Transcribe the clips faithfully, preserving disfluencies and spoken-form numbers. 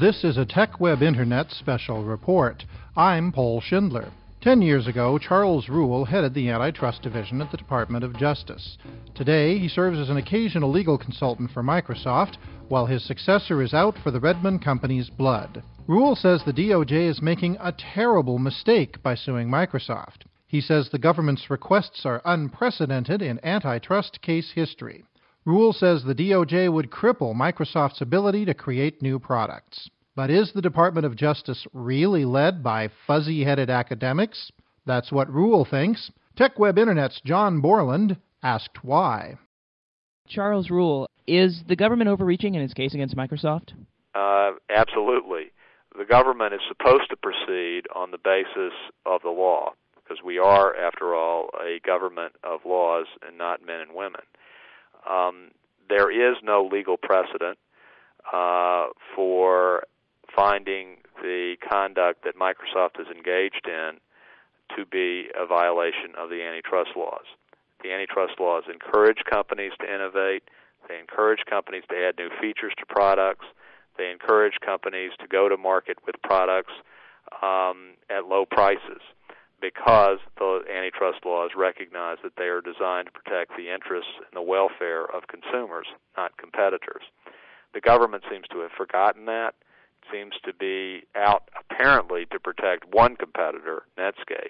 This is a TechWeb Internet special report. I'm Paul Schindler. Ten years ago, Charles Ruhle headed the Antitrust Division at the Department of Justice. Today, he serves as an occasional legal consultant for Microsoft, while his successor is out for the Redmond Company's blood. Ruhle says the D O J is making a terrible mistake by suing Microsoft. He says the government's requests are unprecedented in antitrust case history. Ruhle says the D O J would cripple Microsoft's ability to create new products. But is the Department of Justice really led by fuzzy-headed academics? That's what Ruhle thinks. TechWeb Internet's John Borland asked why. Charles Ruhle, is the government overreaching in its case against Microsoft? Uh, absolutely. The government is supposed to proceed on the basis of the law, because we are, after all, a government of laws and not men and women. Um, there is no legal precedent uh, for finding the conduct that Microsoft is engaged in to be a violation of the antitrust laws. The antitrust laws encourage companies to innovate. They encourage companies to add new features to products. They encourage companies to go to market with products um, at low prices, because the antitrust laws recognize that they are designed to protect the interests and the welfare of consumers, not competitors. The government seems to have forgotten that. It seems to be out apparently to protect one competitor, Netscape,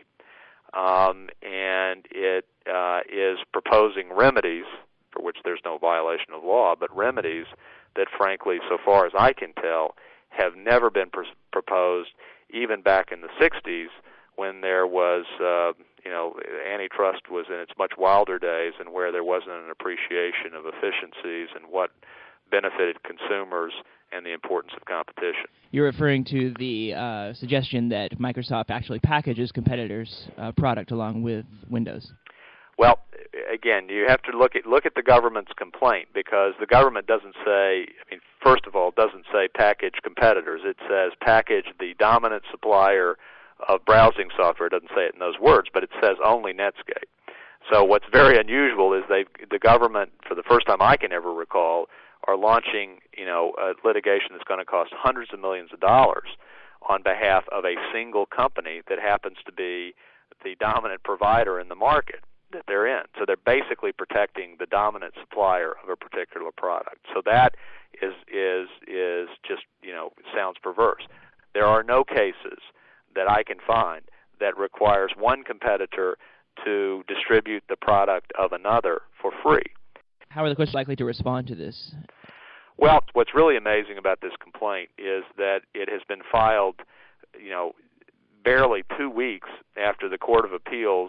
um, and it uh, is proposing remedies for which there's no violation of law, but remedies that, frankly, so far as I can tell, have never been pr- proposed even back in the sixties, when there was, uh, you know, antitrust was in its much wilder days, and where there wasn't an appreciation of efficiencies and what benefited consumers and the importance of competition. You're referring to the uh, suggestion that Microsoft actually packages competitors' uh, product along with Windows. Well, again, you have to look at look at the government's complaint, because the government doesn't say, I mean, first of all, it doesn't say package competitors. It says package the dominant supplier of browsing software. It doesn't say it in those words, but it says only Netscape. So what's very unusual is they the government, for the first time I can ever recall, are launching, you know, a litigation that's going to cost hundreds of millions of dollars on behalf of a single company that happens to be the dominant provider in the market that they're in. So they're basically protecting the dominant supplier of a particular product. So that is is is just, you know, sounds perverse. There are no cases that I can find that requires one competitor to distribute the product of another for free. How are the courts likely to respond to this? Well, what's really amazing about this complaint is that it has been filed, you know, barely two weeks after the Court of Appeals,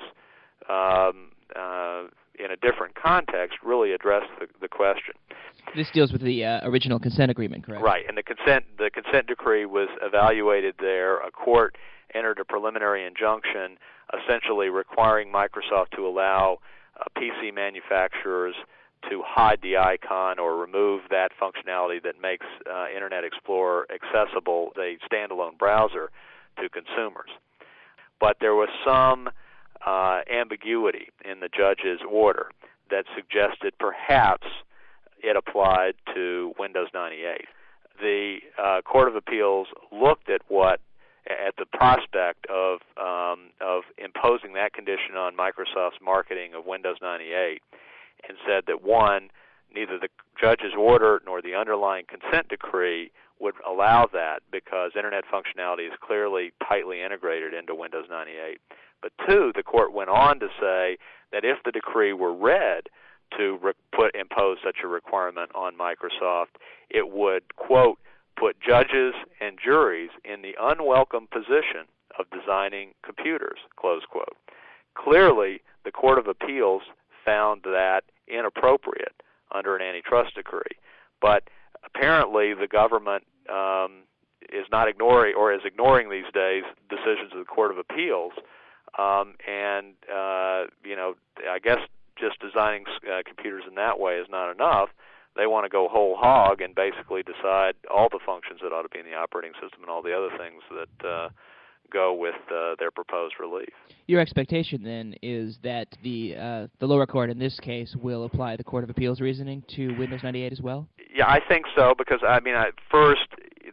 um, uh, in a different context, really addressed the, the question. This deals with the uh, original consent agreement, correct? Right, and the consent the consent decree was evaluated there. A court entered a preliminary injunction essentially requiring Microsoft to allow uh, P C manufacturers to hide the icon or remove that functionality that makes uh, Internet Explorer accessible, a standalone browser, to consumers. But there was some uh, ambiguity in the judge's order that suggested perhaps it applied to Windows ninety-eight. The uh, Court of Appeals looked at what at the prospect of um, of imposing that condition on Microsoft's marketing of Windows ninety-eight, and said that, one, neither the judge's order nor the underlying consent decree would allow that, because Internet functionality is clearly tightly integrated into Windows ninety-eight. But two, the court went on to say that if the decree were read to re- put impose such a requirement on Microsoft, it would, quote, put judges and juries in the unwelcome position of designing computers, close quote. Clearly, the Court of Appeals found that inappropriate under an antitrust decree. But apparently the government um, is not ignoring, or is ignoring these days, decisions of the Court of Appeals. Um, and, uh, you know, I guess just designing uh, computers in that way is not enough. They want to go whole hog and basically decide all the functions that ought to be in the operating system and all the other things that uh, go with uh, their proposed relief. Your expectation, then, is that the uh, the lower court in this case will apply the Court of Appeals reasoning to Windows ninety-eight as well? Yeah, I think so, because, I mean, I, first,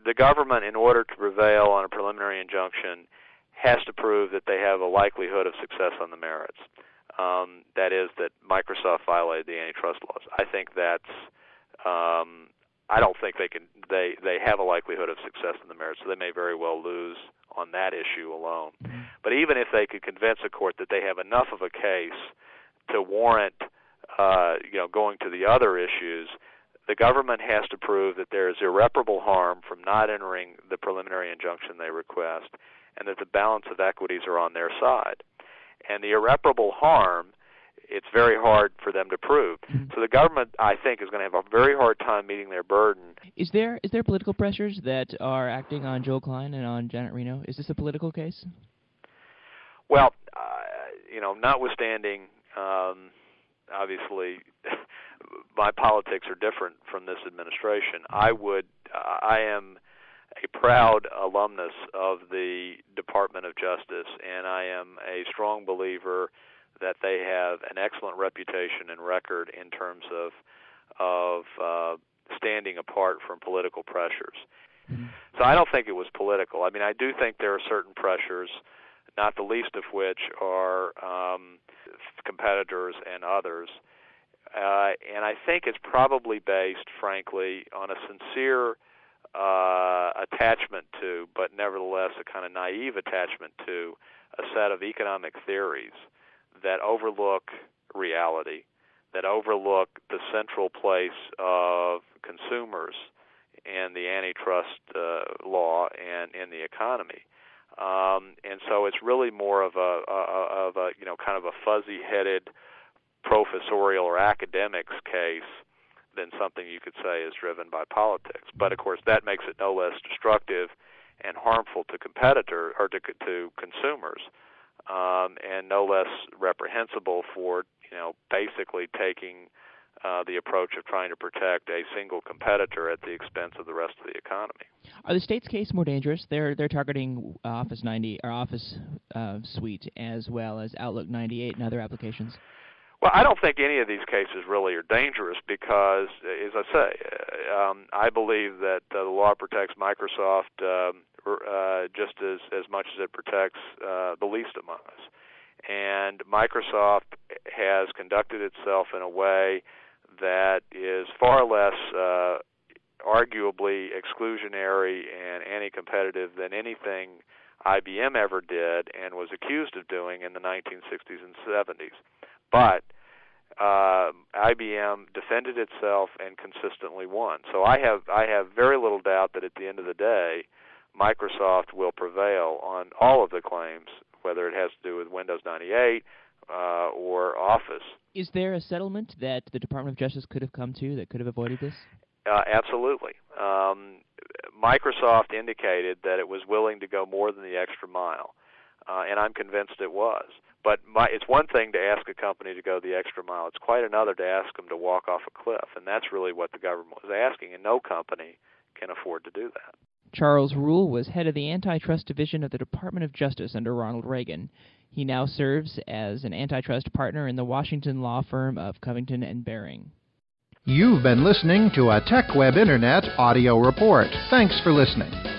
the government, in order to prevail on a preliminary injunction, has to prove that they have a likelihood of success on the merits. Um, that is, that Microsoft violated the antitrust laws. I think that's. Um, I don't think they can. They they have a likelihood of success in the merits, so they may very well lose on that issue alone. Mm-hmm. But even if they could convince a court that they have enough of a case to warrant, uh, you know, going to the other issues, the government has to prove that there is irreparable harm from not entering the preliminary injunction they request, and that the balance of equities are on their side. And the irreparable harm, it's very hard for them to prove. Mm-hmm. So the government, I think, is going to have a very hard time meeting their burden. Is there is there political pressures that are acting on Joe Klein and on Janet Reno? Is this a political case? Well, uh, you know, notwithstanding, um, obviously, my politics are different from this administration. I would, uh, I am a proud alumnus of the Department of Justice, and I am a strong believer that they have an excellent reputation and record in terms of of uh, standing apart from political pressures. Mm-hmm. So I don't think it was political. I mean, I do think there are certain pressures, not the least of which are um, competitors and others. Uh, and I think it's probably based, frankly, on a sincere uh, attachment to, but nevertheless a kind of naive attachment to, a set of economic theories that overlook reality, that overlook the central place of consumers in the antitrust uh, law and in the economy. Um, and so it's really more of a, a, of a, you know, kind of a fuzzy-headed professorial or academics case than something you could say is driven by politics. But of course, that makes it no less destructive and harmful to competitors or to, to consumers, um, and no less reprehensible for, you know, basically taking uh, the approach of trying to protect a single competitor at the expense of the rest of the economy. Are the state's case more dangerous? They're they're targeting Office ninety or Office uh, Suite as well as Outlook ninety-eight and other applications. Well, I don't think any of these cases really are dangerous because, as I say, um, I believe that uh, the law protects Microsoft um, uh, just as, as much as it protects uh, the least among us. And Microsoft has conducted itself in a way that is far less uh, arguably exclusionary and anti-competitive than anything I B M ever did and was accused of doing in the nineteen sixties and seventies. But uh, I B M defended itself and consistently won. So I have I have very little doubt that at the end of the day, Microsoft will prevail on all of the claims, whether it has to do with Windows ninety-eight uh, or Office. Is there a settlement that the Department of Justice could have come to that could have avoided this? Uh, absolutely. Um, Microsoft indicated that it was willing to go more than the extra mile, uh, and I'm convinced it was. But my, it's one thing to ask a company to go the extra mile. It's quite another to ask them to walk off a cliff, and that's really what the government was asking, and no company can afford to do that. Charles Ruhle was head of the Antitrust Division of the Department of Justice under Ronald Reagan. He now serves as an antitrust partner in the Washington law firm of Covington and Baring. You've been listening to a TechWeb Internet audio report. Thanks for listening.